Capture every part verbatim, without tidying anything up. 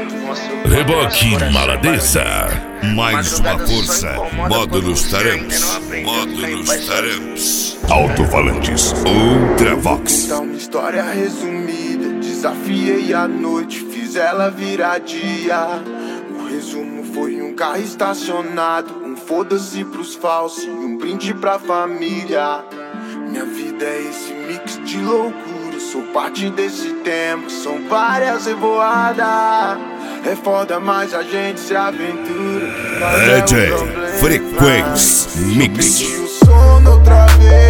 Reboque Maladeza. Mais uma força. Módulos Taramps. Módulos Taramps. Alto-falantes Ultravox. Então, uma história resumida. Desafiei a noite, fiz ela virar dia. O resumo foi um carro estacionado, um foda-se pros falsos e um brinde pra família. Minha vida é esse mix de loucura, sou parte desse tempo, são várias revoadas. É foda, mas a gente se aventura. D J Frequência Mix. Eu pedi o sono outra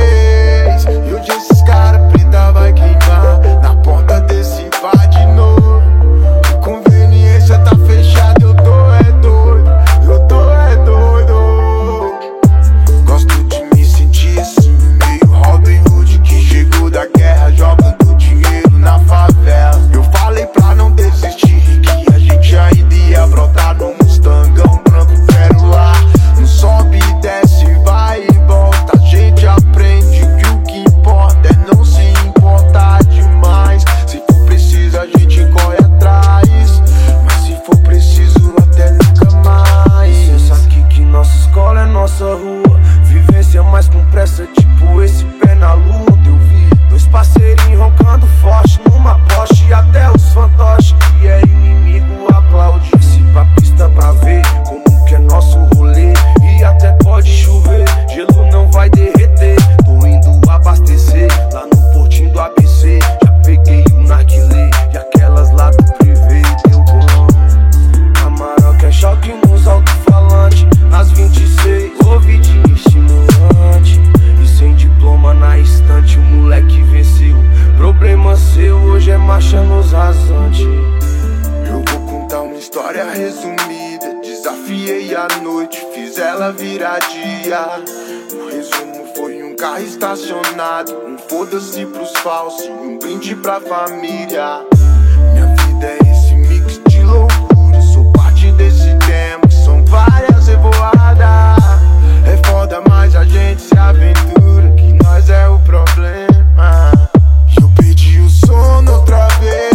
vez e hoje esses caras preta vai queimar na porta desse bar de novo. Conveniência tá fechada, eu tô é doido, eu tô é doido. Gosto de me sentir assim, meio Robin Hood que chegou da guerra, jogando dinheiro na favela. Eu falei pra não desistir, que a gente ainda ia brotar no Mustangão branco pérola. Não sobe e desce, vai e volta, a gente aprende que o que importa é não se importar demais. Se for preciso a gente corre atrás, mas se for preciso até nunca mais. Pensa aqui que nossa escola é nossa rua, vivência mais com pressa, tipo esse pé na lua. Eu vi dois parceirinhos roncando forte numa Porsche, até os fantoches que é inimigo aplaude. Desci pra pista pra ver como que é nosso rolê, e até pode chover, gelo não vai derreter. Tô indo abastecer lá no portinho do A B C, já peguei o narguilé e aquelas lá do privê. Deu bom, a Maroca é choque nos alto-falantes, nas vinte e seis, ouvidinho estimulante. E sem diploma na estante, o moleque venceu. Problema seu, hoje é marcha nos rasantes. Eu vou contar uma história resumida. Desafiei a noite, fiz ela virar dia. O resumo foi um carro estacionado, um foda-se pros falsos e um brinde pra família. Minha vida é esse mix de loucura, sou parte desse tempo, são várias revoadas. É foda, mas a gente se aventura, que nós é o problema. Eu pedi o sono outra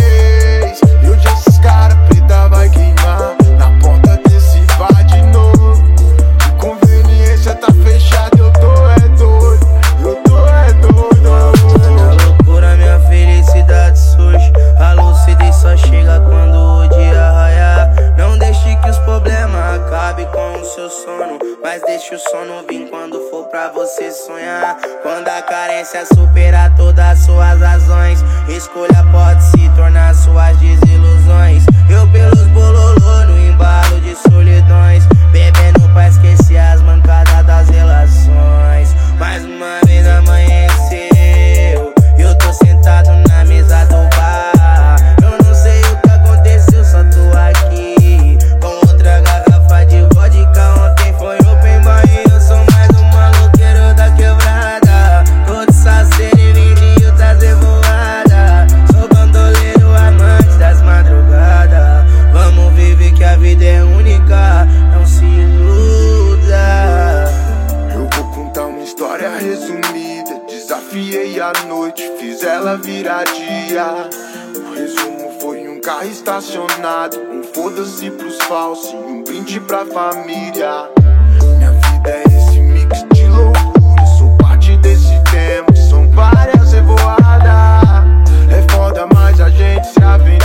vez e hoje esses caras preta vai queimar na porta desse bar de novo. Conveniência tá fechada, eu tô é doido, eu tô é doido. Minha loucura, minha felicidade surge, a lucidez só chega quando o dia raiar. Não deixe que os problemas acabem com o seu sono, mas deixe o sono vir quando for pra você sonhar. Quando a carência superar todas as suas razões, escolha pode se tornar suas desilusões. Eu pelos bololô no embalo de solidões, bebendo pra esquecer as mancadas das relações. Mais uma vez amanheceu, eu tô sentado na mesa do bar. Eu não sei o que aconteceu, só tô aqui com outra garrafa de vodka. Ontem foi open bar e eu sou mais um maloqueiro da quebrada. Tô de saceiro e vendinho tá revoada. Sou bandoleiro, amante das madrugadas. Vamos viver que a vida é única, não se iluda. Eu vou contar uma história resumida. Desafiei a noite, fiz ela virar dia. O resumo foi um carro estacionado, um foda-se pros falsos e um brinde pra família. Minha vida é esse mix de loucura, sou parte desse tempo, são várias revoadas. É foda, mas a gente se aventura.